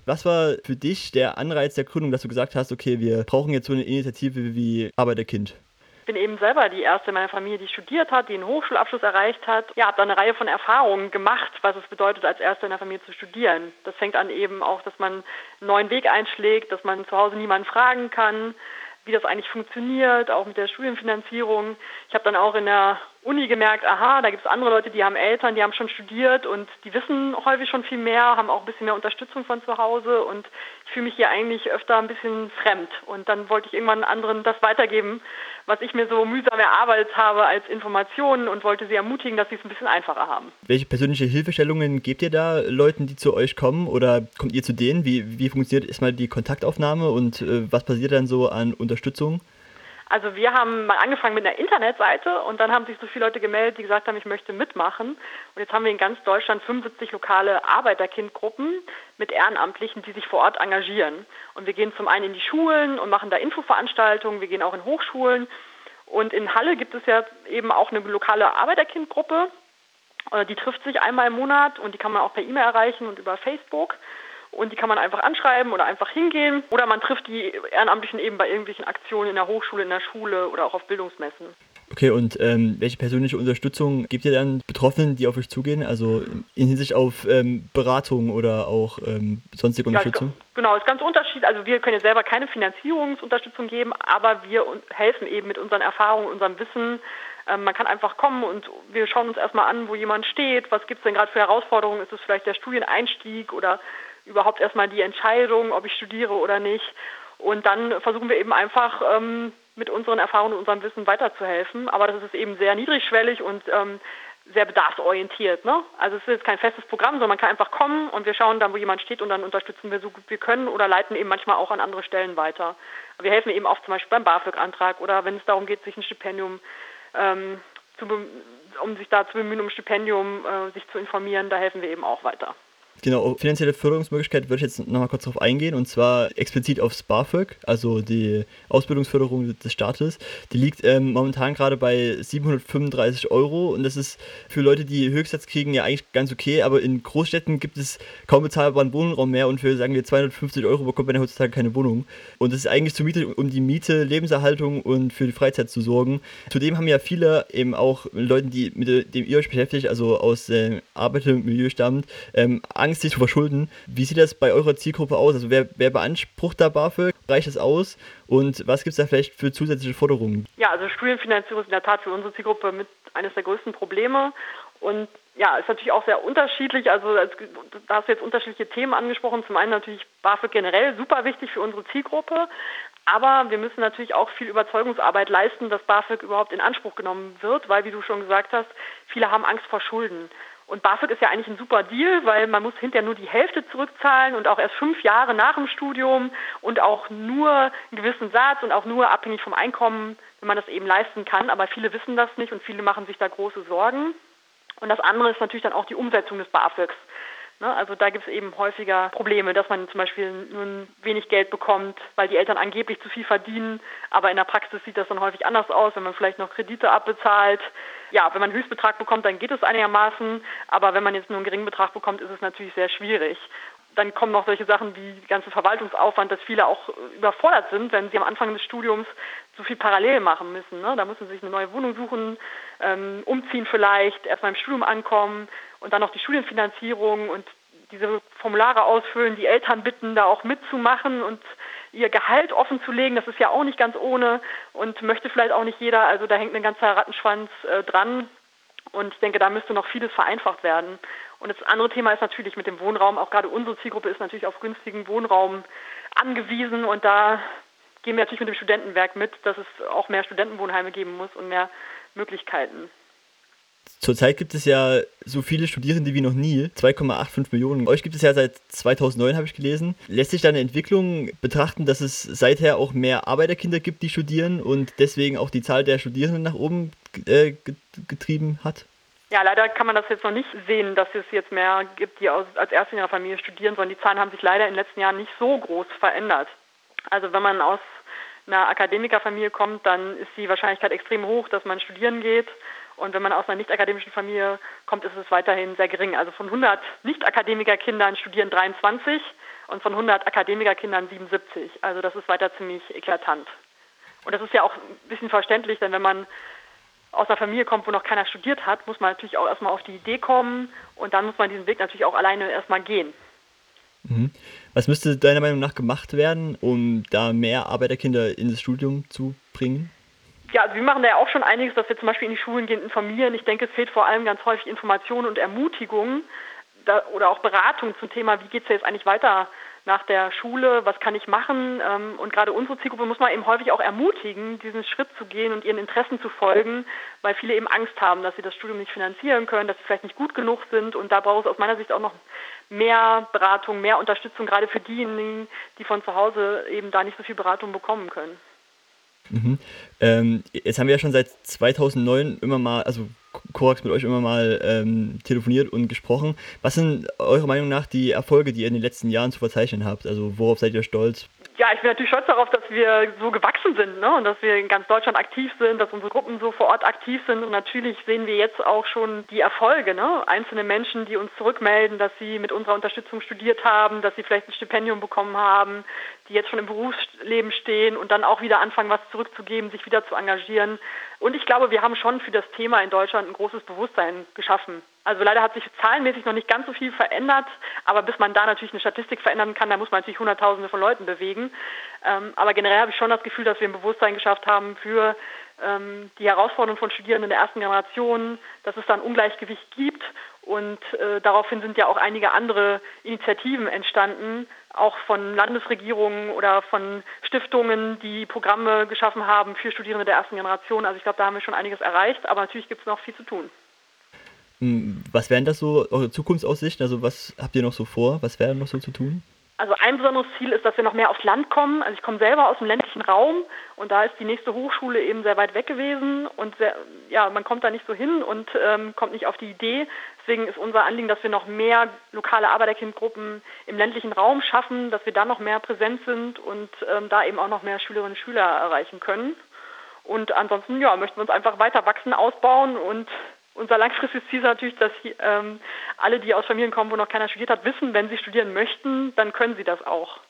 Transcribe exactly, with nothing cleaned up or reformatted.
Was war für dich der Anreiz der Gründung, dass du gesagt hast, okay, wir brauchen jetzt so eine Initiative wie Arbeiterkind? Ich bin eben selber die erste in meiner Familie, die studiert hat, die einen Hochschulabschluss erreicht hat. Ja, habe da eine Reihe von Erfahrungen gemacht, was es bedeutet, als Erste in der Familie zu studieren. Das fängt an eben auch, dass man einen neuen Weg einschlägt, dass man zu Hause niemanden fragen kann, wie das eigentlich funktioniert, auch mit der Studienfinanzierung. Ich habe dann auch in der Uni gemerkt, aha, da gibt es andere Leute, die haben Eltern, die haben schon studiert und die wissen häufig schon viel mehr, haben auch ein bisschen mehr Unterstützung von zu Hause und ich fühle mich hier eigentlich öfter ein bisschen fremd. Und dann wollte ich irgendwann anderen das weitergeben, was ich mir so mühsam erarbeitet habe als Informationen und wollte sie ermutigen, dass sie es ein bisschen einfacher haben. Welche persönliche Hilfestellungen gebt ihr da Leuten, die zu euch kommen oder kommt ihr zu denen? Wie, wie funktioniert erstmal die Kontaktaufnahme und äh, was passiert dann so an Unterstützung? Also wir haben mal angefangen mit einer Internetseite und dann haben sich so viele Leute gemeldet, die gesagt haben, ich möchte mitmachen. Und jetzt haben wir in ganz Deutschland fünfundsiebzig lokale Arbeiterkindgruppen mit Ehrenamtlichen, die sich vor Ort engagieren. Und wir gehen zum einen in die Schulen und machen da Infoveranstaltungen, wir gehen auch in Hochschulen. Und in Halle gibt es ja eben auch eine lokale Arbeiterkindgruppe, die trifft sich einmal im Monat und die kann man auch per E-Mail erreichen und über Facebook. Und die kann man einfach anschreiben oder einfach hingehen. Oder man trifft die Ehrenamtlichen eben bei irgendwelchen Aktionen in der Hochschule, in der Schule oder auch auf Bildungsmessen. Okay, und ähm, welche persönliche Unterstützung gebt ihr dann Betroffenen, die auf euch zugehen? Also in Hinsicht auf ähm, Beratung oder auch ähm, sonstige Unterstützung? Ja, genau, ist ganz unterschiedlich. Also wir können jetzt selber keine Finanzierungsunterstützung geben, aber wir helfen eben mit unseren Erfahrungen, unserem Wissen. Ähm, man kann einfach kommen und wir schauen uns erstmal an, wo jemand steht. Was gibt es denn gerade für Herausforderungen? Ist es vielleicht der Studieneinstieg oder überhaupt erstmal die Entscheidung, ob ich studiere oder nicht. Und dann versuchen wir eben einfach ähm, mit unseren Erfahrungen und unserem Wissen weiterzuhelfen. Aber das ist eben sehr niedrigschwellig und ähm, sehr bedarfsorientiert. Ne? Also es ist jetzt kein festes Programm, sondern man kann einfach kommen und wir schauen dann, wo jemand steht und dann unterstützen wir so gut wir können oder leiten eben manchmal auch an andere Stellen weiter. Wir helfen eben auch zum Beispiel beim BAföG-Antrag oder wenn es darum geht, sich ein Stipendium ähm, zu um sich da zu bemühen, um ein Stipendium äh, sich zu informieren, da helfen wir eben auch weiter. Genau, finanzielle Förderungsmöglichkeit würde ich jetzt nochmal kurz darauf eingehen und zwar explizit aufs BAföG, also die Ausbildungsförderung des Staates. Die liegt ähm, momentan gerade bei siebenhundertfünfunddreißig Euro und das ist für Leute, die Höchstsatz kriegen, ja eigentlich ganz okay, aber in Großstädten gibt es kaum bezahlbaren Wohnraum mehr und für, sagen wir, zweihundertfünfzig Euro bekommt man ja heutzutage keine Wohnung. Und das ist eigentlich zur Miete, um die Miete, Lebenserhaltung und für die Freizeit zu sorgen. Zudem haben ja viele eben auch Leute, die mit dem ihr euch beschäftigt, also aus dem Arbeitermilieu stammt, ähm, Angst, sich zu verschulden. Wie sieht das bei eurer Zielgruppe aus? Also wer, wer beansprucht da BAföG? Reicht es aus? Und was gibt es da vielleicht für zusätzliche Forderungen? Ja, also Studienfinanzierung ist in der Tat für unsere Zielgruppe mit eines der größten Probleme. Und ja, ist natürlich auch sehr unterschiedlich. Also da hast du jetzt unterschiedliche Themen angesprochen. Zum einen natürlich BAföG generell super wichtig für unsere Zielgruppe. Aber wir müssen natürlich auch viel Überzeugungsarbeit leisten, dass BAföG überhaupt in Anspruch genommen wird, weil, wie du schon gesagt hast, viele haben Angst vor Schulden. Und BAföG ist ja eigentlich ein super Deal, weil man muss hinterher nur die Hälfte zurückzahlen und auch erst fünf Jahre nach dem Studium und auch nur einen gewissen Satz und auch nur abhängig vom Einkommen, wenn man das eben leisten kann. Aber viele wissen das nicht und viele machen sich da große Sorgen. Und das andere ist natürlich dann auch die Umsetzung des BAföGs. Ne, also da gibt es eben häufiger Probleme, dass man zum Beispiel nur wenig Geld bekommt, weil die Eltern angeblich zu viel verdienen. Aber in der Praxis sieht das dann häufig anders aus, wenn man vielleicht noch Kredite abbezahlt. Ja, wenn man einen Höchstbetrag bekommt, dann geht es einigermaßen. Aber wenn man jetzt nur einen geringen Betrag bekommt, ist es natürlich sehr schwierig. Dann kommen noch solche Sachen wie der ganze Verwaltungsaufwand, dass viele auch überfordert sind, wenn sie am Anfang des Studiums so viel parallel machen müssen. Ne? Da müssen sie sich eine neue Wohnung suchen, ähm, umziehen vielleicht, erstmal im Studium ankommen und dann noch die Studienfinanzierung und diese Formulare ausfüllen, die Eltern bitten, da auch mitzumachen und ihr Gehalt offen zu legen. Das ist ja auch nicht ganz ohne und möchte vielleicht auch nicht jeder. Also da hängt ein ganzer Rattenschwanz äh, dran. Und ich denke, da müsste noch vieles vereinfacht werden. Und das andere Thema ist natürlich mit dem Wohnraum. Auch gerade unsere Zielgruppe ist natürlich auf günstigen Wohnraum angewiesen. Und da gehen wir natürlich mit dem Studentenwerk mit, dass es auch mehr Studentenwohnheime geben muss und mehr Möglichkeiten. Zurzeit gibt es ja so viele Studierende wie noch nie, zwei Komma fünfundachtzig Millionen. Euch gibt es ja seit zweitausendneun, habe ich gelesen. Lässt sich da eine Entwicklung betrachten, dass es seither auch mehr Arbeiterkinder gibt, die studieren und deswegen auch die Zahl der Studierenden nach oben äh, getrieben hat? Ja, leider kann man das jetzt noch nicht sehen, dass es jetzt mehr gibt, die aus, als Erste in ihrer Familie studieren, sondern die Zahlen haben sich leider in den letzten Jahren nicht so groß verändert. Also wenn man aus einer Akademikerfamilie kommt, dann ist die Wahrscheinlichkeit extrem hoch, dass man studieren geht. Und wenn man aus einer nicht-akademischen Familie kommt, ist es weiterhin sehr gering. Also von hundert Nicht-Akademiker-Kindern studieren dreiundzwanzig und von hundert Akademiker-Kindern siebenundsiebzig. Also das ist weiter ziemlich eklatant. Und das ist ja auch ein bisschen verständlich, denn wenn man aus einer Familie kommt, wo noch keiner studiert hat, muss man natürlich auch erstmal auf die Idee kommen und dann muss man diesen Weg natürlich auch alleine erstmal gehen. Mhm. Was müsste deiner Meinung nach gemacht werden, um da mehr Arbeiterkinder in das Studium zu bringen? Ja, also wir machen da ja auch schon einiges, dass wir zum Beispiel in die Schulen gehen, informieren. Ich denke, es fehlt vor allem ganz häufig Information und Ermutigung da, oder auch Beratung zum Thema, wie geht es jetzt eigentlich weiter nach der Schule, was kann ich machen? Und gerade unsere Zielgruppe muss man eben häufig auch ermutigen, diesen Schritt zu gehen und ihren Interessen zu folgen, weil viele eben Angst haben, dass sie das Studium nicht finanzieren können, dass sie vielleicht nicht gut genug sind. Und da braucht es aus meiner Sicht auch noch mehr Beratung, mehr Unterstützung, gerade für diejenigen, die von zu Hause eben da nicht so viel Beratung bekommen können. Mhm. Ähm, jetzt haben wir ja schon seit zweitausendneun immer mal, also Korax mit euch immer mal ähm, telefoniert und gesprochen. Was sind eurer Meinung nach die Erfolge, die ihr in den letzten Jahren zu verzeichnen habt? Also worauf seid ihr stolz? Ja, ich bin natürlich stolz darauf, dass wir so gewachsen sind, ne? Und dass wir in ganz Deutschland aktiv sind, dass unsere Gruppen so vor Ort aktiv sind. Und natürlich sehen wir jetzt auch schon die Erfolge, ne? Einzelne Menschen, die uns zurückmelden, dass sie mit unserer Unterstützung studiert haben, dass sie vielleicht ein Stipendium bekommen haben, die jetzt schon im Berufsleben stehen und dann auch wieder anfangen, was zurückzugeben, sich wieder zu engagieren. Und ich glaube, wir haben schon für das Thema in Deutschland ein großes Bewusstsein geschaffen. Also leider hat sich zahlenmäßig noch nicht ganz so viel verändert, aber bis man da natürlich eine Statistik verändern kann, da muss man natürlich Hunderttausende von Leuten bewegen. Ähm, aber generell habe ich schon das Gefühl, dass wir ein Bewusstsein geschafft haben für ähm, die Herausforderungen von Studierenden der ersten Generation, dass es da ein Ungleichgewicht gibt. Und äh, daraufhin sind ja auch einige andere Initiativen entstanden, auch von Landesregierungen oder von Stiftungen, die Programme geschaffen haben für Studierende der ersten Generation. Also ich glaube, da haben wir schon einiges erreicht, aber natürlich gibt es noch viel zu tun. Was wären das so, eure Zukunftsaussichten? Also was habt ihr noch so vor? Was wäre noch so zu tun? Also ein besonderes Ziel ist, dass wir noch mehr aufs Land kommen. Also ich komme selber aus dem ländlichen Raum und da ist die nächste Hochschule eben sehr weit weg gewesen und sehr, ja, man kommt da nicht so hin und ähm, kommt nicht auf die Idee. Deswegen ist unser Anliegen, dass wir noch mehr lokale Arbeiterkindgruppen im ländlichen Raum schaffen, dass wir da noch mehr präsent sind und ähm, da eben auch noch mehr Schülerinnen und Schüler erreichen können. Und ansonsten ja, möchten wir uns einfach weiter wachsen, ausbauen und unser langfristiges Ziel ist natürlich, dass ähm, alle, die aus Familien kommen, wo noch keiner studiert hat, wissen, wenn sie studieren möchten, dann können sie das auch.